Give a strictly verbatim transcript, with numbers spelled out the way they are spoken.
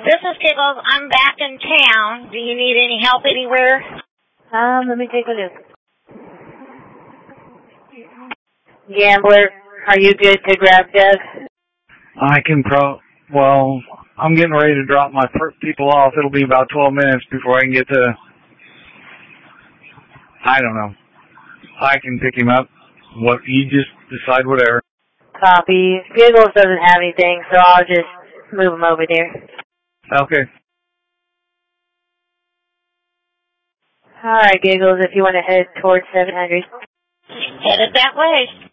This is Giggles. I'm back in town. Do you need any help anywhere? Um, let me take a look. Gambler, are you good to grab Doug? I can pro... Well, I'm getting ready to drop my first people off. It'll be about twelve minutes before I can get to... I don't know. I can pick him up. What you just decide whatever. Copy. Giggles doesn't have anything, so I'll just move him over there. Okay. Alright, Giggles, if you want to head towards seven hundred. Headed that way.